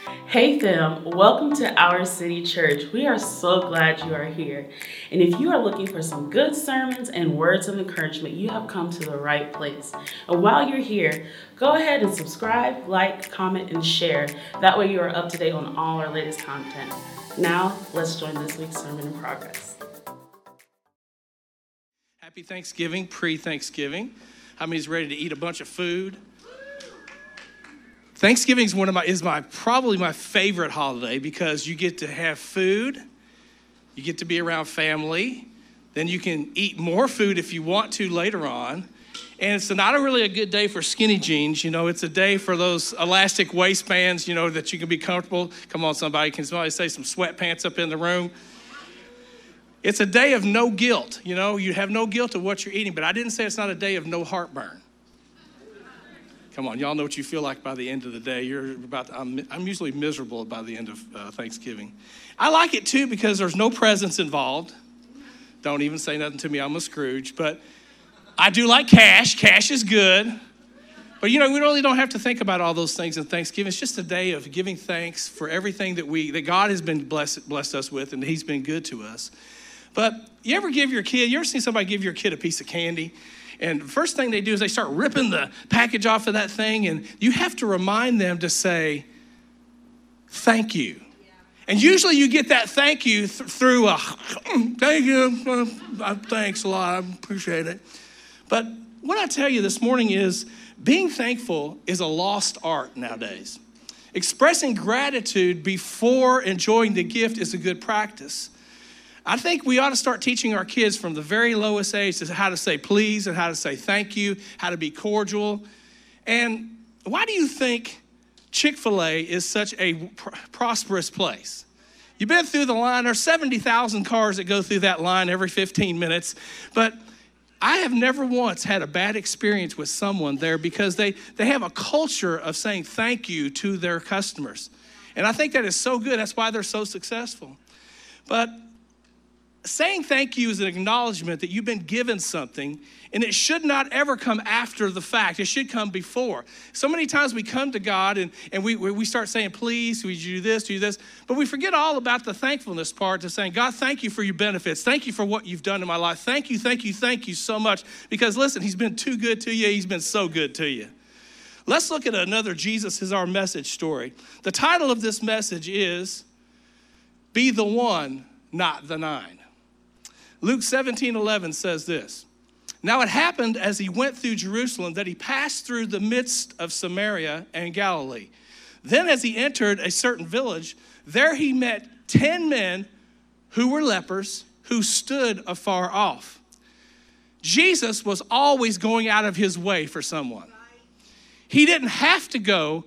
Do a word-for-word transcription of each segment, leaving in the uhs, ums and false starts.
Hey fam, welcome to Our City Church. We are so glad you are here. And if you are looking for some good sermons and words of encouragement, you have come to the right place. And while you're here, go ahead and subscribe, like, comment, and share. That way you are up to date on all our latest content. Now, let's join this week's Sermon in Progress. Happy Thanksgiving, pre-Thanksgiving. How many's ready to eat a bunch of food? Thanksgiving is one of my is my probably my favorite holiday because you get to have food, you get to be around family, then you can eat more food if you want to later on. And it's not a really a good day for skinny jeans. You know, it's a day for those elastic waistbands, you know, that you can be comfortable. Come on, somebody, can somebody say some sweatpants up in the room? It's a day of no guilt. You know, you have no guilt of what you're eating, but I didn't say it's not a day of no heartburn. Come on, y'all know what you feel like by the end of the day. You're about. To, I'm, I'm usually miserable by the end of uh, Thanksgiving. I like it too because there's no presents involved. Don't even say nothing to me. I'm a Scrooge, but I do like cash. Cash is good. But you know, we really don't have to think about all those things in Thanksgiving. It's just a day of giving thanks for everything that we that God has been blessed blessed us with, and He's been good to us. But you ever give your kid? You ever seen somebody give your kid a piece of candy? And the first thing they do is they start ripping the package off of that thing, and you have to remind them to say, thank you. Yeah. And usually you get that thank you th- through a, thank you, uh, thanks a lot, I appreciate it. But what I tell you this morning is being thankful is a lost art nowadays. Expressing gratitude before enjoying the gift is a good practice. I think we ought to start teaching our kids from the very lowest age how to say please and how to say thank you, how to be cordial. And why do you think Chick-fil-A is such a pr- prosperous place? You've been through the line. There's seventy thousand cars that go through that line every fifteen minutes. But I have never once had a bad experience with someone there because they, they have a culture of saying thank you to their customers. And I think that is so good. That's why they're so successful. But saying thank you is an acknowledgement that you've been given something, and it should not ever come after the fact. It should come before. So many times we come to God and, and we, we start saying, please, would you do this, do this? But we forget all about the thankfulness part to saying, God, thank you for your benefits. Thank you for what you've done in my life. Thank you, thank you, thank you so much. Because listen, He's been too good to you. He's been so good to you. Let's look at another Jesus is our message story. The title of this message is, Be the One, Not the Nine. Luke seventeen eleven says this. Now it happened as he went through Jerusalem that he passed through the midst of Samaria and Galilee. Then as he entered a certain village, there he met ten men who were lepers who stood afar off. Jesus was always going out of his way for someone. He didn't have to go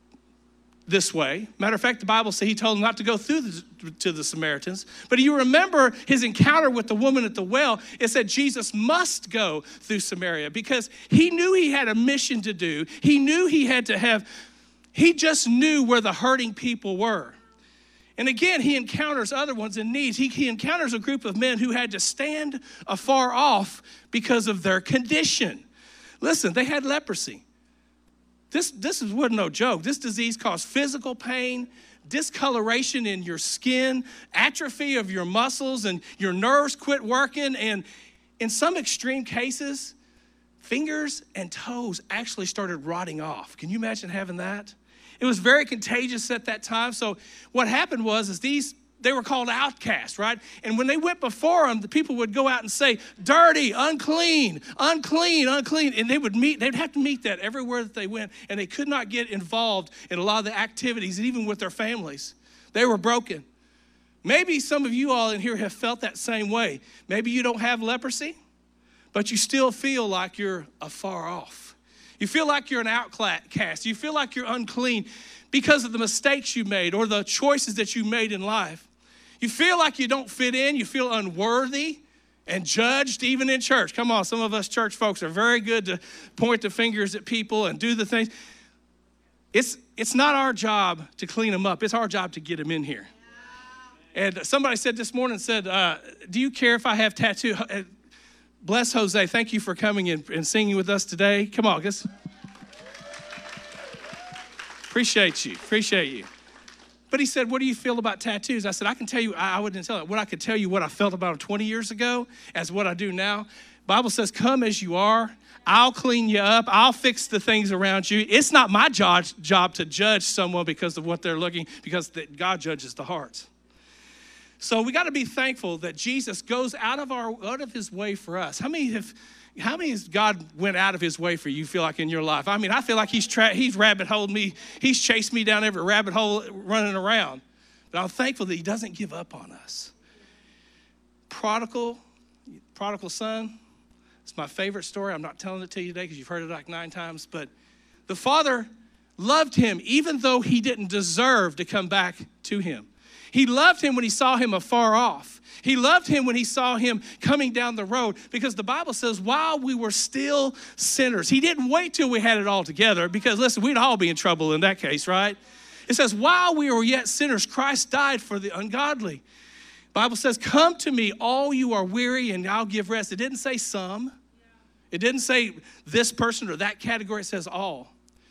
this way. Matter of fact, the Bible says he told them not to go through the, to the Samaritans. But you remember his encounter with the woman at the well. It said Jesus must go through Samaria because he knew he had a mission to do. He knew he had to have, he just knew where the hurting people were. And again, he encounters other ones in need. He, he encounters a group of men who had to stand afar off because of their condition. Listen, they had leprosy. This, this wasn't no joke. This disease caused physical pain, discoloration in your skin, atrophy of your muscles, and your nerves quit working. And in some extreme cases, fingers and toes actually started rotting off. Can you imagine having that? It was very contagious at that time. So what happened was is these they were called outcasts, right? And when they went before them, the people would go out and say, dirty, unclean, unclean, unclean. And they would meet, they'd have to meet that everywhere that they went. And they could not get involved in a lot of the activities, and even with their families. They were broken. Maybe some of you all in here have felt that same way. Maybe you don't have leprosy, but you still feel like you're afar off. You feel like you're an outcast. You feel like you're unclean because of the mistakes you made or the choices that you made in life. You feel like you don't fit in. You feel unworthy and judged even in church. Come on, some of us church folks are very good to point the fingers at people and do the things. It's, it's not our job to clean them up. It's our job to get them in here. And somebody said this morning, said, uh, do you care if I have tattoo? Bless Jose. Thank you for coming and, and singing with us today. Come on, guys. Appreciate you. Appreciate you. But he said, what do you feel about tattoos? I said, I can tell you, I, I wouldn't tell it. What I could tell you what I felt about them twenty years ago as what I do now. Bible says, come as you are. I'll clean you up. I'll fix the things around you. It's not my job, job to judge someone because of what they're looking, because the, God judges the hearts. So we got to be thankful that Jesus goes out of our out of his way for us. How many have, how many has God went out of his way for you, feel like, in your life? I mean, I feel like he's tra- he's rabbit holed me. He's chased me down every rabbit hole running around. But I'm thankful that he doesn't give up on us. Prodigal, prodigal son, it's my favorite story. I'm not telling it to you today because you've heard it like nine times. But the father loved him even though he didn't deserve to come back to him. He loved him when he saw him afar off. He loved him when he saw him coming down the road, because the Bible says while we were still sinners, he didn't wait till we had it all together, because listen, we'd all be in trouble in that case, right? It says while we were yet sinners, Christ died for the ungodly. The Bible says, come to me, all you are weary, and I'll give rest. It didn't say some. It didn't say this person or that category. It says all.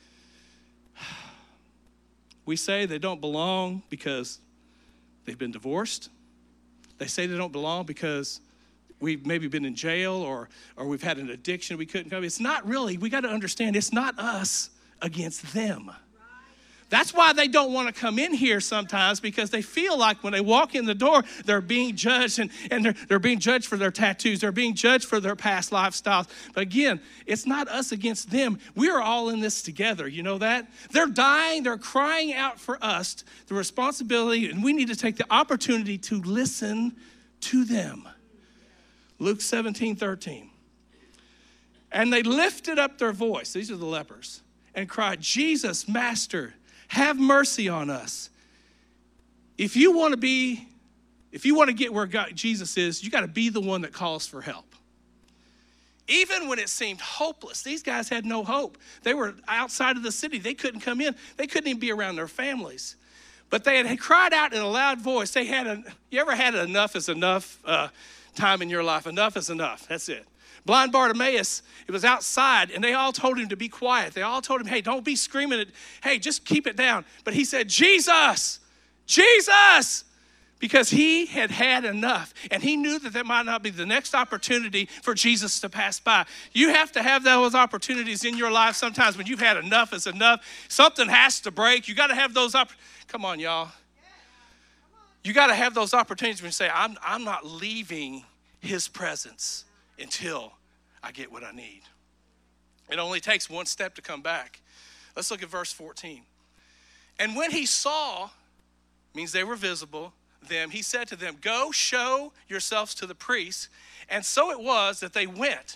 We say they don't belong because they've been divorced. They say they don't belong because we've maybe been in jail or, or we've had an addiction we couldn't come. It's not really, we got to understand, it's not us against them. That's why they don't want to come in here sometimes, because they feel like when they walk in the door, they're being judged, and, and they're, they're being judged for their tattoos. They're being judged for their past lifestyles. But again, it's not us against them. We are all in this together. You know that? They're dying. They're crying out for us, the responsibility, and we need to take the opportunity to listen to them. Luke seventeen thirteen. And they lifted up their voice. These are the lepers. And cried, Jesus, Master, have mercy on us. If you want to be, if you want to get where God, Jesus is, you got to be the one that calls for help. Even when it seemed hopeless, these guys had no hope. They were outside of the city. They couldn't come in. They couldn't even be around their families. But they had cried out in a loud voice. They had a, you ever had an enough is enough uh, time in your life? Enough is enough. That's it. Blind Bartimaeus, it was outside, and they all told him to be quiet. They all told him, hey, don't be screaming it. Hey, just keep it down. But he said, Jesus, Jesus, because he had had enough, and he knew that that might not be the next opportunity for Jesus to pass by. You have to have those opportunities in your life sometimes when you've had enough is enough. Something has to break. You got to have those opportunities. Come on, y'all. You got to have those opportunities when you say, I'm, I'm not leaving his presence until I get what I need. It only takes one step to come back. Let's look at verse fourteen. And when he saw, means they were visible, them, he said to them, go show yourselves to the priests. And so it was that they went.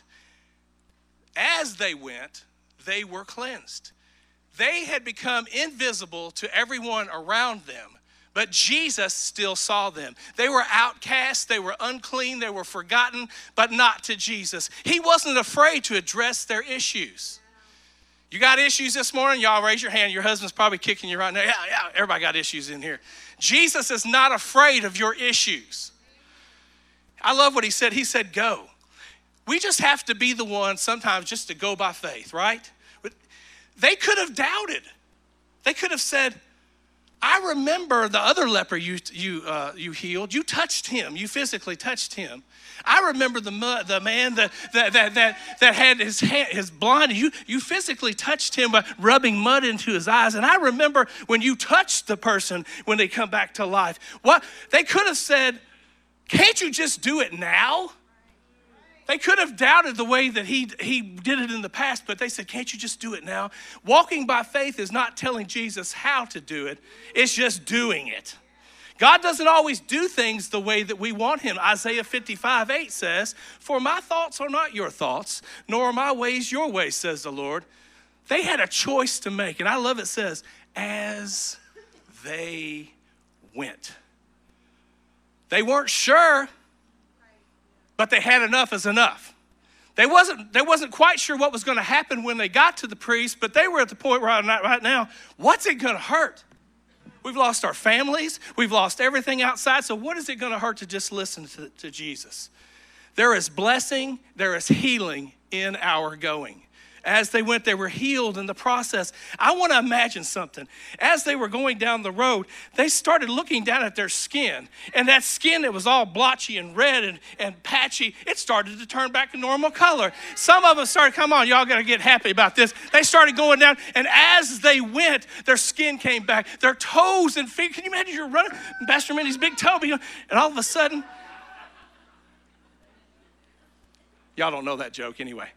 As they went, they were cleansed. They had become invisible to everyone around them, but Jesus still saw them. They were outcast, they were unclean, they were forgotten, but not to Jesus. He wasn't afraid to address their issues. You got issues this morning? Y'all raise your hand. Your husband's probably kicking you right now. Yeah, yeah, everybody got issues in here. Jesus is not afraid of your issues. I love what he said. He said, go. We just have to be the one sometimes just to go by faith, right? But they could have doubted. They could have said, I remember the other leper you you uh, you healed. You touched him. You physically touched him. I remember the the man that that that that, that had his hand, his blind. You you physically touched him by rubbing mud into his eyes. And I remember when you touched the person when they come back to life. What they could have said, can't you just do it now? They could have doubted the way that he, he did it in the past, but they said, can't you just do it now? Walking by faith is not telling Jesus how to do it. It's just doing it. God doesn't always do things the way that we want him. Isaiah fifty-five eight says, for my thoughts are not your thoughts, nor are my ways your ways, says the Lord. They had a choice to make. And I love it says, as they went. They weren't sure, but they had enough is enough. They wasn't, they wasn't quite sure what was going to happen when they got to the priest, but they were at the point right, right now, what's it going to hurt? We've lost our families. We've lost everything outside. So what is it going to hurt to just listen to, to Jesus? There is blessing. There is healing in our going. As they went, they were healed in the process. I want to imagine something. As they were going down the road, they started looking down at their skin. And that skin that was all blotchy and red and, and patchy, it started to turn back to normal color. Some of them started, come on, y'all got to get happy about this. They started going down, and as they went, their skin came back. Their toes and feet, can you imagine you're running, Pastor Minnie's big toe, and all of a sudden, y'all don't know that joke anyway.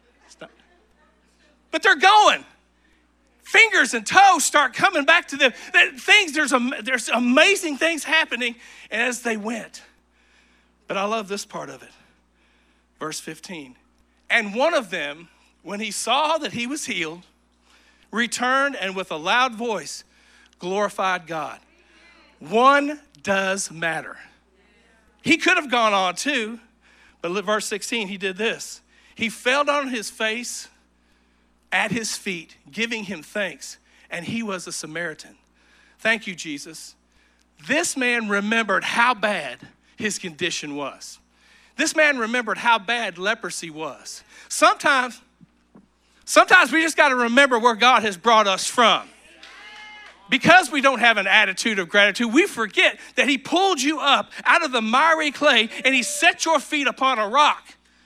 But they're going. Fingers and toes start coming back to them. Things, there's, a, there's amazing things happening as they went. But I love this part of it. Verse fifteen. And one of them, when he saw that he was healed, returned and with a loud voice glorified God. One does matter. He could have gone on too, but verse sixteen, he did this. He fell on his face at his feet, giving him thanks, and he was a Samaritan. Thank you, Jesus. This man remembered how bad his condition was. This man remembered how bad leprosy was. Sometimes, sometimes we just got to remember where God has brought us from. Because we don't have an attitude of gratitude, we forget that he pulled you up out of the miry clay and he set your feet upon a rock.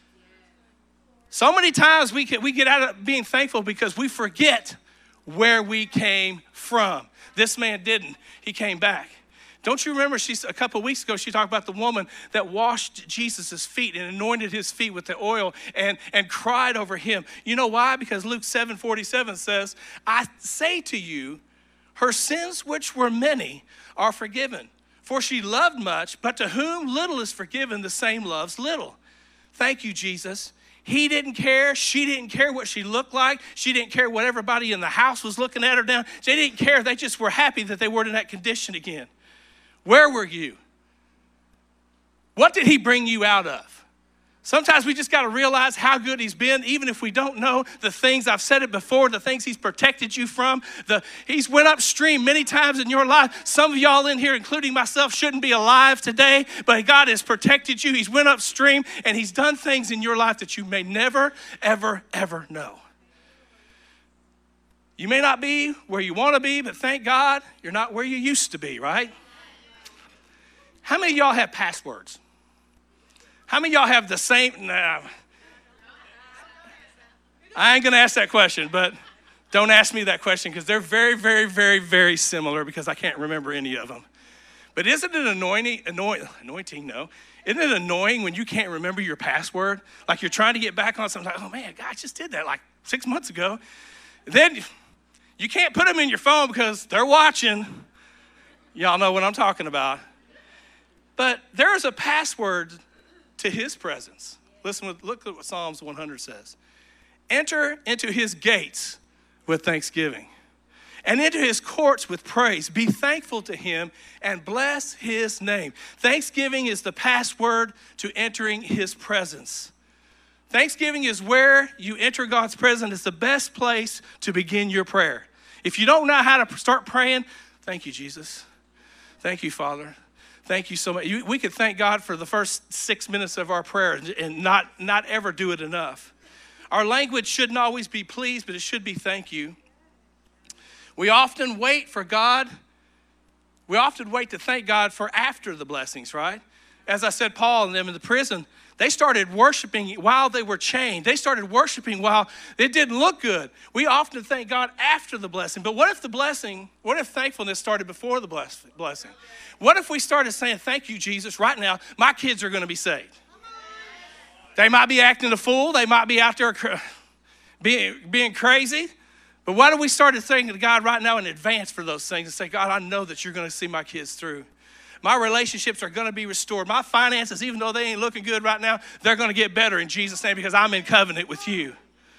So many times we get, we get out of being thankful because we forget where we came from. This man didn't. He came back. Don't you remember she's, a couple of weeks ago, she talked about the woman that washed Jesus' feet and anointed his feet with the oil and, and cried over him. You know why? Because Luke seven forty-seven says, I say to you, her sins, which were many, are forgiven. For she loved much, but to whom little is forgiven, the same loves little. Thank you, Jesus. He didn't care. She didn't care what she looked like. She didn't care what everybody in the house was looking at her down. They didn't care. They just were happy that they weren't in that condition again. Where were you? What did he bring you out of? Sometimes we just got to realize how good he's been, even if we don't know the things. I've said it before, the things he's protected you from. The, he's went upstream many times in your life. Some of y'all in here, including myself, shouldn't be alive today, but God has protected you. He's went upstream, and he's done things in your life that you may never, ever, ever know. You may not be where you want to be, but thank God you're not where you used to be, right? How many of y'all have passwords? How many of y'all have the same? Nah. I ain't going to ask that question, but don't ask me that question because they're very, very, very, very similar because I can't remember any of them. But isn't it annoying? Annoying? Anointing? No. Isn't it annoying when you can't remember your password? Like you're trying to get back on something. Like, oh man, God, I just did that like six months ago. Then you can't put them in your phone because they're watching. Y'all know what I'm talking about. But there is a password to his presence. Listen, look at what Psalms one hundred says. Enter into his gates with thanksgiving and into his courts with praise. Be thankful to him and bless his name. Thanksgiving is the password to entering his presence. Thanksgiving is where you enter God's presence. It's the best place to begin your prayer. If you don't know how to start praying, thank you, Jesus. Thank you, Father. Thank you so much. You, we could thank God for the first six minutes of our prayer and not, not ever do it enough. Our language shouldn't always be please, but it should be thank you. We often wait for God. We often wait to thank God for after the blessings, right? As I said, Paul and them in the prison, they started worshiping while they were chained. They started worshiping while it didn't look good. We often thank God after the blessing. But what if the blessing, what if thankfulness started before the blessing? What if we started saying, thank you, Jesus, right now, my kids are going to be saved. They might be acting a fool. They might be out there being, being crazy. But what if we started saying to God right now in advance for those things and say, God, I know that you're going to see my kids through. My relationships are going to be restored. My finances, even though they ain't looking good right now, they're going to get better in Jesus' name because I'm in covenant with you.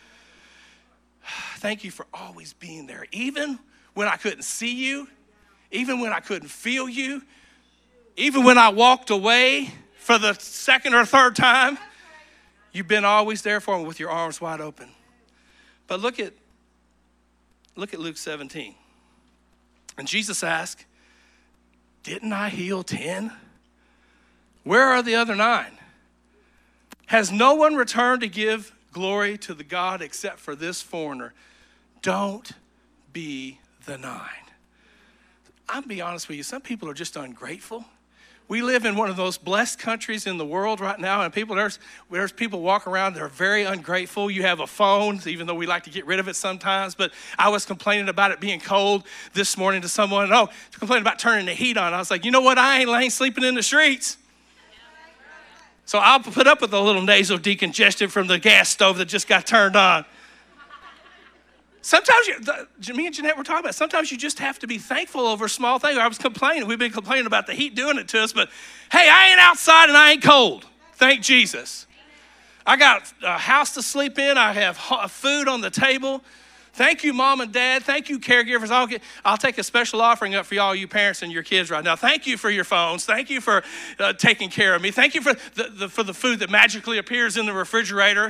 Thank you for always being there. Even when I couldn't see you, even when I couldn't feel you, even when I walked away for the second or third time, you've been always there for me with your arms wide open. But look at, look at Luke seventeen. And Jesus asked, didn't I heal ten? Where are the other nine? Has no one returned to give glory to the God except for this foreigner. Don't be the nine. I'll be honest with you, some people are just ungrateful. We live in one of those blessed countries in the world right now, and people there's there's people walk around that are very ungrateful. You have a phone, even though we like to get rid of it sometimes, but I was complaining about it being cold this morning to someone, and oh, complaining about turning the heat on. I was like, you know what, I ain't laying sleeping in the streets. So I'll put up with a little nasal decongestion from the gas stove that just got turned on. Sometimes, you, the, me and Jeanette were talking about, sometimes you just have to be thankful over small things. I was complaining. We've been complaining about the heat doing it to us, but hey, I ain't outside and I ain't cold. Thank Jesus. I got a house to sleep in. I have food on the table. Thank you, Mom and Dad. Thank you, caregivers. I'll, get, I'll take a special offering up for y'all, you parents and your kids right now. Thank you for your phones. Thank you for uh, taking care of me. Thank you for the, the, for the food that magically appears in the refrigerator.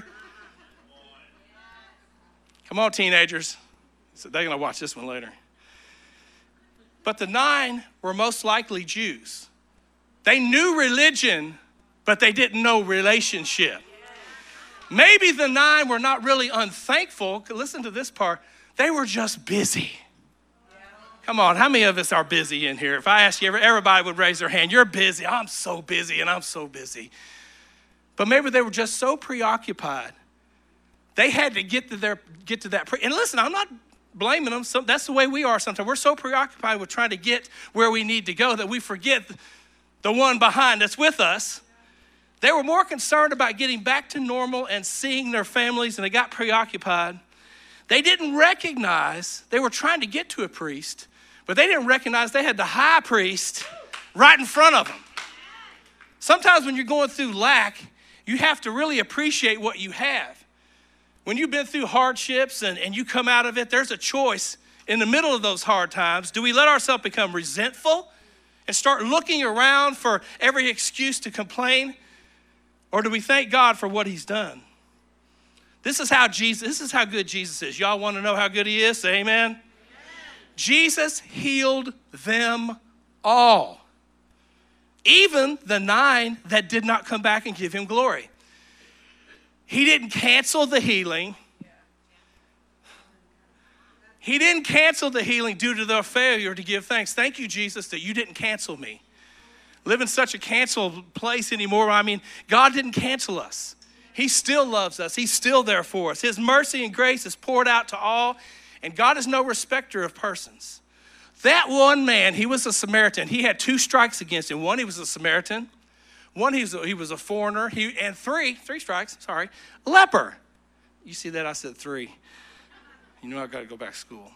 Come on, teenagers. So they're going to watch this one later. But the nine were most likely Jews. They knew religion, but they didn't know relationship. Maybe the nine were not really unthankful. Listen to this part. They were just busy. Come on, how many of us are busy in here? If I ask you, everybody would raise their hand. You're busy. I'm so busy, and I'm so busy. But maybe they were just so preoccupied. They had to get to their get to that. Pre- and listen, I'm not blaming them. So that's the way we are sometimes. We're so preoccupied with trying to get where we need to go that we forget the one behind that's with us. They were more concerned about getting back to normal and seeing their families, and they got preoccupied. They didn't recognize they were trying to get to a priest, but they didn't recognize they had the high priest right in front of them. Sometimes when you're going through lack, you have to really appreciate what you have. When you've been through hardships and, and you come out of it, there's a choice in the middle of those hard times. Do we let ourselves become resentful and start looking around for every excuse to complain? Or do we thank God for what he's done? This is how Jesus, this is how good Jesus is. Y'all want to know how good he is? Say amen. Amen. Jesus healed them all. Even the nine that did not come back and give him glory. He didn't cancel the healing. He didn't cancel the healing due to their failure to give thanks. Thank you, Jesus, that you didn't cancel me. Live in such a canceled place anymore. I mean, God didn't cancel us. He still loves us. He's still there for us. His mercy and grace is poured out to all, and God is no respecter of persons. That one man, he was a Samaritan. He had two strikes against him. One, he was a Samaritan. One, he was a, he was a foreigner. He, and three, three strikes, sorry, a leper. You see that? I said three. You know I got to go back to school.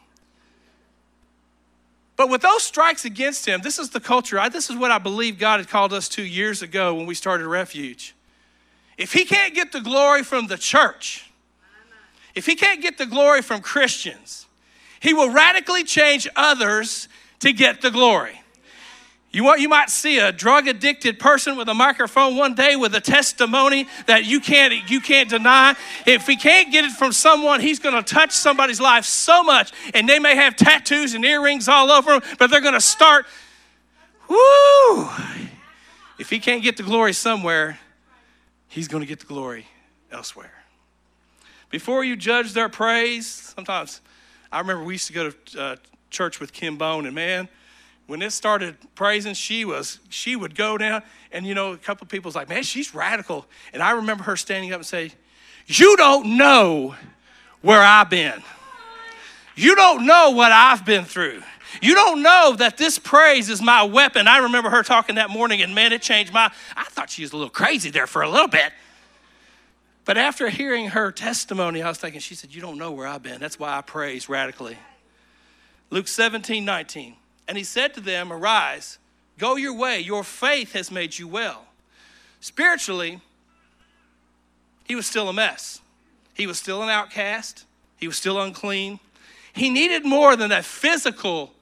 But with those strikes against him, this is the culture. I, this is what I believe God had called us to years ago when we started Refuge. If he can't get the glory from the church, if he can't get the glory from Christians, he will radically change others to get the glory. You want, you might see a drug-addicted person with a microphone one day with a testimony that you can't, you can't deny. If he can't get it from someone, he's going to touch somebody's life so much, and they may have tattoos and earrings all over them, but they're going to start, woo! If he can't get the glory somewhere, he's going to get the glory elsewhere. Before you judge their praise, sometimes, I remember we used to go to uh, church with Kim Bone, and man, when it started praising, she was, she would go down, and you know, a couple of people was like, man, she's radical. And I remember her standing up and saying, you don't know where I've been. You don't know what I've been through. You don't know that this praise is my weapon. I remember her talking that morning, and man, it changed my, I thought she was a little crazy there for a little bit. But after hearing her testimony, I was thinking, she said, you don't know where I've been. That's why I praise radically. Luke seventeen nineteen. And he said to them, arise, go your way. Your faith has made you well. Spiritually, he was still a mess. He was still an outcast. He was still unclean. He needed more than that physical.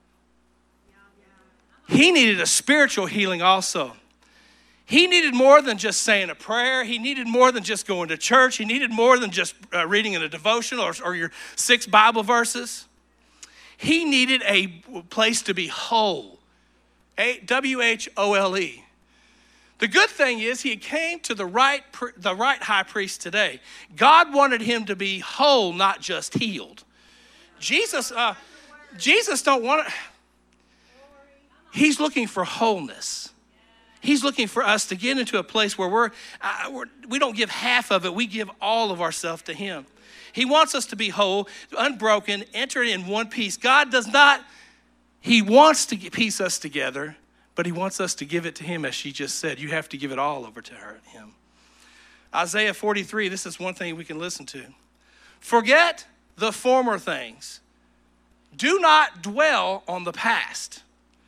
He needed a spiritual healing also. He needed more than just saying a prayer. He needed more than just going to church. He needed more than just uh, reading in a devotional or, or your six Bible verses. He needed a place to be whole. A W H O L E. The good thing is he came to the right, the right high priest today. God wanted him to be whole, not just healed. Jesus, uh, Jesus don't want it. He's looking for wholeness. He's looking for us to get into a place where we're, uh, we're we don't give half of it. We give all of ourselves to him. He wants us to be whole, unbroken, enter in one piece. God does not, he wants to piece us together, but he wants us to give it to him, as she just said. You have to give it all over to her, him. Isaiah forty-three, this is one thing we can listen to. Forget the former things. Do not dwell on the past.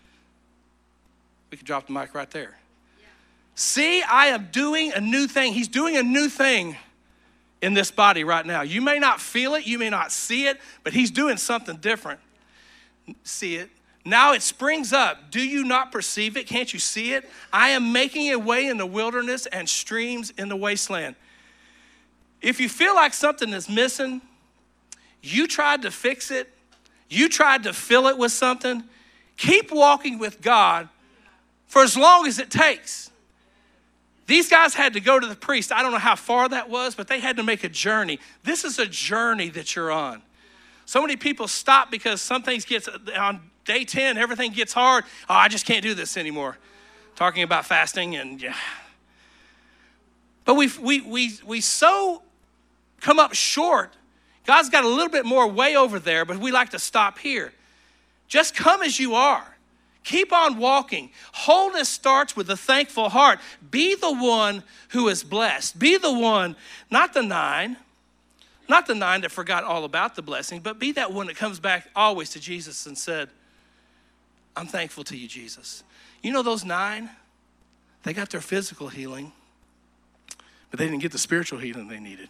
We can drop the mic right there. Yeah. See, I am doing a new thing. He's doing a new thing in this body right now. You may not feel it, you may not see it, but he's doing something different. See it. Now it springs up. Do you not perceive it? Can't you see it? I am making a way in the wilderness and streams in the wasteland. If you feel like something is missing, you tried to fix it, you tried to fill it with something, keep walking with God for as long as it takes. These guys had to go to the priest. I don't know how far that was, but they had to make a journey. This is a journey that you're on. So many people stop because some things get on day ten, everything gets hard. Oh, I just can't do this anymore. Talking about fasting and yeah. But we we we we so come up short. God's got a little bit more way over there, but we like to stop here. Just come as you are. Keep on walking. Wholeness starts with a thankful heart. Be the one who is blessed. Be the one, not the nine, not the nine that forgot all about the blessing, but be that one that comes back always to Jesus and said, I'm thankful to you, Jesus. You know those nine? They got their physical healing, but they didn't get the spiritual healing they needed.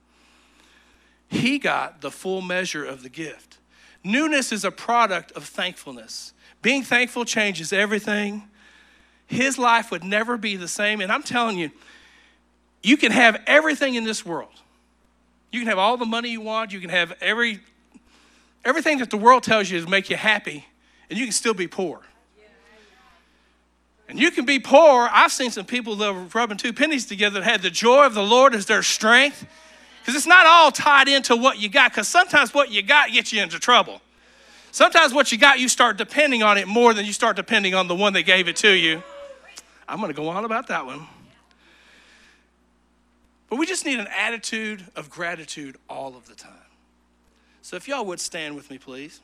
He got the full measure of the gift. Newness is a product of thankfulness. Being thankful changes everything. His life would never be the same. And I'm telling you, you can have everything in this world. You can have all the money you want. You can have every everything that the world tells you to make you happy. And you can still be poor. And you can be poor. I've seen some people that are rubbing two pennies together that had the joy of the Lord as their strength. Because it's not all tied into what you got. Because sometimes what you got gets you into trouble. Sometimes what you got, you start depending on it more than you start depending on the one that gave it to you. I'm going to go on about that one. But we just need an attitude of gratitude all of the time. So if y'all would stand with me, please.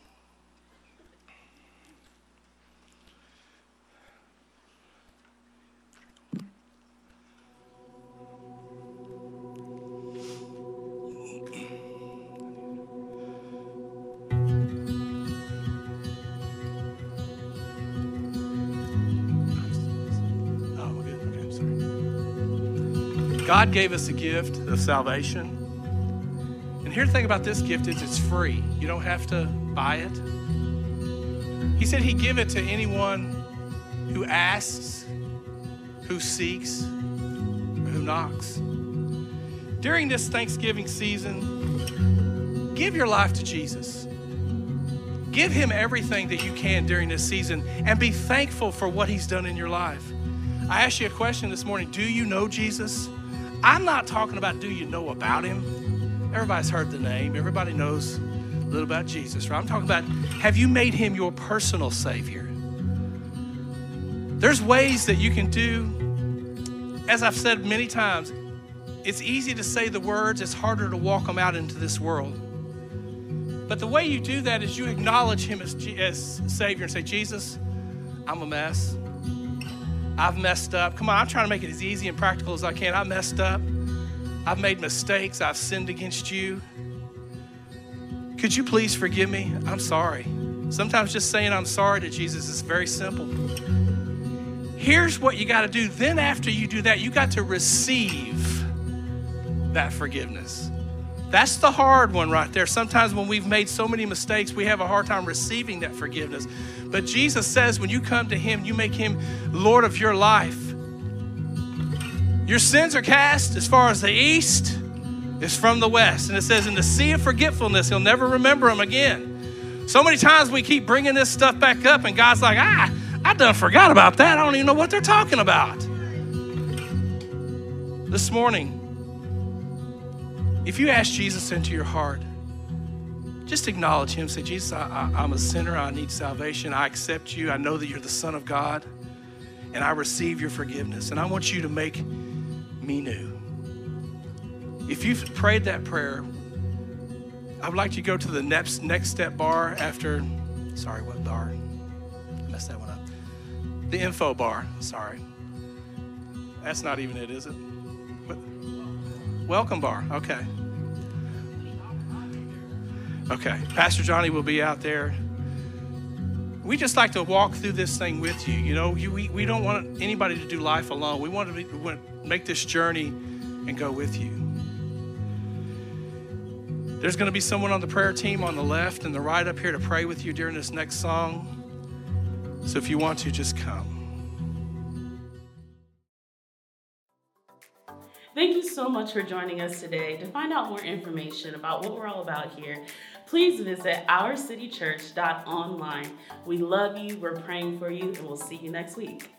God gave us a gift of salvation. And here the thing about this gift is it's free. You don't have to buy it. He said he'd give it to anyone who asks, who seeks, or who knocks. During this Thanksgiving season, give your life to Jesus. Give him everything that you can during this season and be thankful for what he's done in your life. I asked you a question this morning. Do you know Jesus? I'm not talking about do you know about him. Everybody's heard the name. Everybody knows a little about Jesus, right? I'm talking about, have you made him your personal Savior? There's ways that you can do, as I've said many times, it's easy to say the words, it's harder to walk them out into this world. But the way you do that is you acknowledge him as, as Savior and say, Jesus, I'm a mess. I've messed up. Come on, I'm trying to make it as easy and practical as I can. I messed up. I've made mistakes. I've sinned against you. Could you please forgive me? I'm sorry. Sometimes just saying I'm sorry to Jesus is very simple. Here's what you got to do. Then after you do that, you got to receive that forgiveness. That's the hard one right there. Sometimes when we've made so many mistakes, we have a hard time receiving that forgiveness. But Jesus says when you come to him, you make him Lord of your life. Your sins are cast as far as the east is from the west. And it says in the sea of forgetfulness, he'll never remember them again. So many times we keep bringing this stuff back up and God's like, ah, I done forgot about that. I don't even know what they're talking about. This morning, if you ask Jesus into your heart, just acknowledge him. Say, Jesus, I, I, I'm a sinner. I need salvation. I accept you. I know that you're the Son of God, and I receive your forgiveness. And I want you to make me new. If you've prayed that prayer, I would like you to go to the next, next step bar after, sorry, what bar? I messed that one up. The info bar, sorry. That's not even it, is it? What? Welcome bar, okay. Okay, Pastor Johnny will be out there. We just like to walk through this thing with you. You know, you, we, we don't want anybody to do life alone. We want to, be, we want to make this journey and go with you. There's going to be someone on the prayer team on the left and the right up here to pray with you during this next song. So if you want to, just come. Thank you so much for joining us today. To find out more information about what we're all about here, please visit our city church dot online. We love you, we're praying for you, and we'll see you next week.